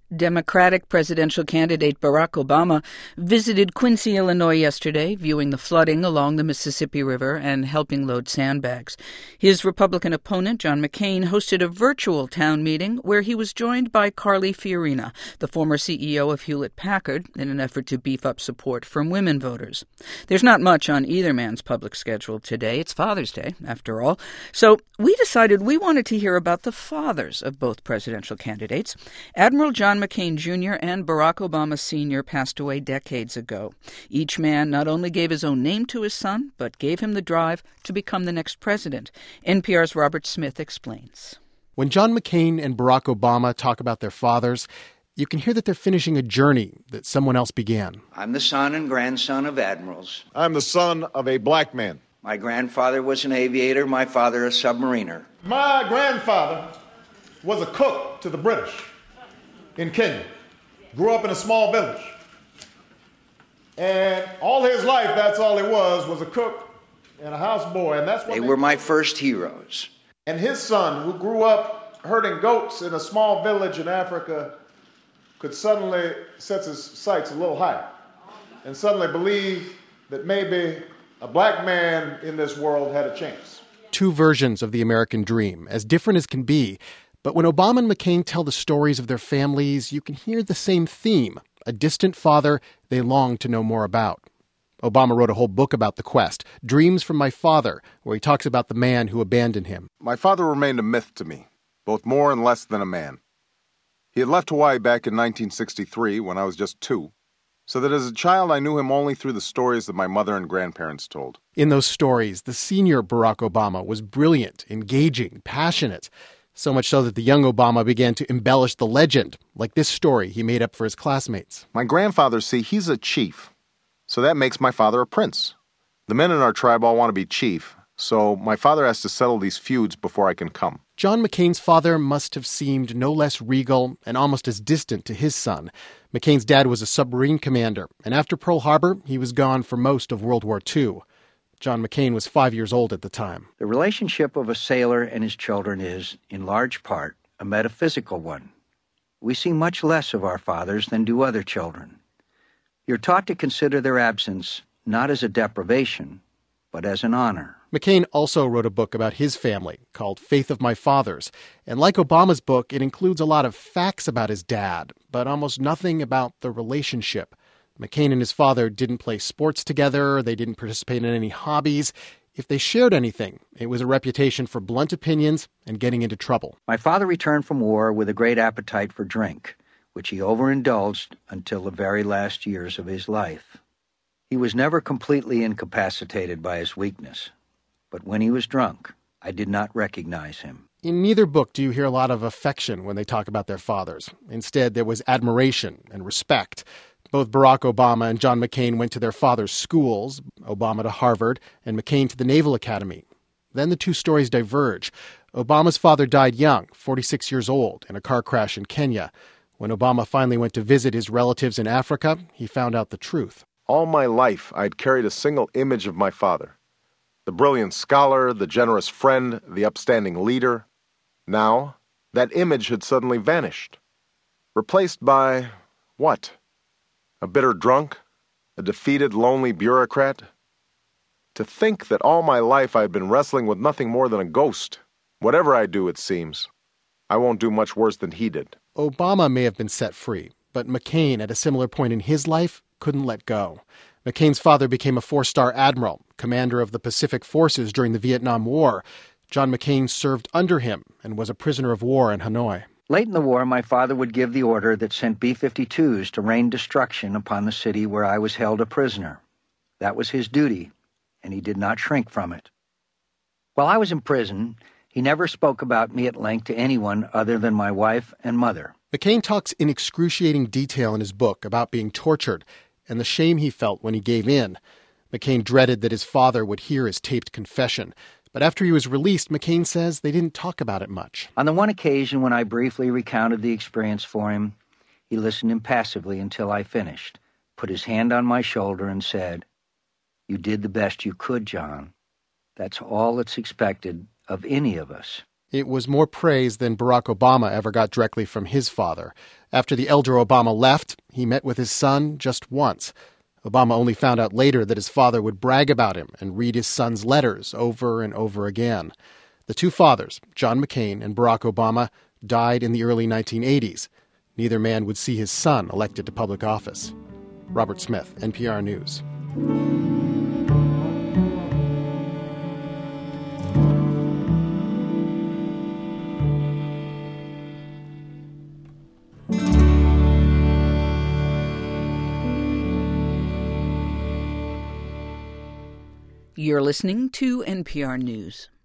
Democratic presidential candidate Barack Obama visited Quincy, Illinois yesterday, viewing the flooding along the Mississippi River and helping load sandbags. His Republican opponent, John McCain, hosted a virtual town meeting where he was joined by Carly Fiorina, the former CEO of Hewlett-Packard, in an effort to beef up support from women voters. There's not much on either man's public schedule today. It's Father's Day, after all. So we decided we wanted to hear about the fathers of both presidential candidates. Admiral John McCain Jr. and Barack Obama Sr. passed away decades ago. Each man not only gave his own name to his son, but gave him the drive to become the next president. NPR's Robert Smith explains. When John McCain and Barack Obama talk about their fathers, you can hear that they're finishing a journey that someone else began. I'm the son and grandson of admirals. I'm the son of a black man. My grandfather was an aviator, my father a submariner. My grandfather was a cook to the British in Kenya. Grew up in a small village. And all his life, that's all he was a cook and a houseboy. And that's what they were my first heroes. And his son, who grew up herding goats in a small village in Africa, could suddenly set his sights a little higher and suddenly believe that maybe a black man in this world had a chance. Two versions of the American dream, as different as can be. But when Obama and McCain tell the stories of their families, you can hear the same theme, a distant father they long to know more about. Obama wrote a whole book about the quest, Dreams from My Father, where he talks about the man who abandoned him. My father remained a myth to me, both more and less than a man. He had left Hawaii back in 1963 when I was just 2, so that as a child I knew him only through the stories that my mother and grandparents told. In those stories, the senior Barack Obama was brilliant, engaging, passionate. So much so that the young Obama began to embellish the legend, like this story he made up for his classmates. My grandfather, see, he's a chief, so that makes my father a prince. The men in our tribe all want to be chief, so my father has to settle these feuds before I can come. John McCain's father must have seemed no less regal and almost as distant to his son. McCain's dad was a submarine commander, and after Pearl Harbor, he was gone for most of World War II. John McCain was 5 years old at the time. The relationship of a sailor and his children is, in large part, a metaphysical one. We see much less of our fathers than do other children. You're taught to consider their absence not as a deprivation, but as an honor. McCain also wrote a book about his family called Faith of My Fathers. And like Obama's book, it includes a lot of facts about his dad, but almost nothing about the relationship. McCain and his father didn't play sports together. They didn't participate in any hobbies. If they shared anything, it was a reputation for blunt opinions and getting into trouble. My father returned from war with a great appetite for drink, which he overindulged until the very last years of his life. He was never completely incapacitated by his weakness, but when he was drunk, I did not recognize him. In neither book do you hear a lot of affection when they talk about their fathers. Instead, there was admiration and respect. Both Barack Obama and John McCain went to their father's schools, Obama to Harvard and McCain to the Naval Academy. Then the two stories diverge. Obama's father died young, 46 years old, in a car crash in Kenya. When Obama finally went to visit his relatives in Africa, he found out the truth. All my life, I'd carried a single image of my father. The brilliant scholar, the generous friend, the upstanding leader. Now, that image had suddenly vanished. Replaced by what? A bitter drunk? A defeated, lonely bureaucrat? To think that all my life I had been wrestling with nothing more than a ghost. Whatever I do, it seems, I won't do much worse than he did. Obama may have been set free, but McCain, at a similar point in his life, couldn't let go. McCain's father became a 4-star admiral, commander of the Pacific Forces during the Vietnam War. John McCain served under him and was a prisoner of war in Hanoi. Late in the war, my father would give the order that sent B-52s to rain destruction upon the city where I was held a prisoner. That was his duty, and he did not shrink from it. While I was in prison, he never spoke about me at length to anyone other than my wife and mother. McCain talks in excruciating detail in his book about being tortured and the shame he felt when he gave in. McCain dreaded that his father would hear his taped confession. But after he was released, McCain says they didn't talk about it much. On the one occasion when I briefly recounted the experience for him, he listened impassively until I finished, put his hand on my shoulder and said, "You did the best you could, John. That's all that's expected of any of us." It was more praise than Barack Obama ever got directly from his father. After the elder Obama left, he met with his son just once. Obama only found out later that his father would brag about him and read his son's letters over and over again. The two fathers, John McCain and Barack Obama, died in the early 1980s. Neither man would see his son elected to public office. Robert Smith, NPR News. You're listening to NPR News.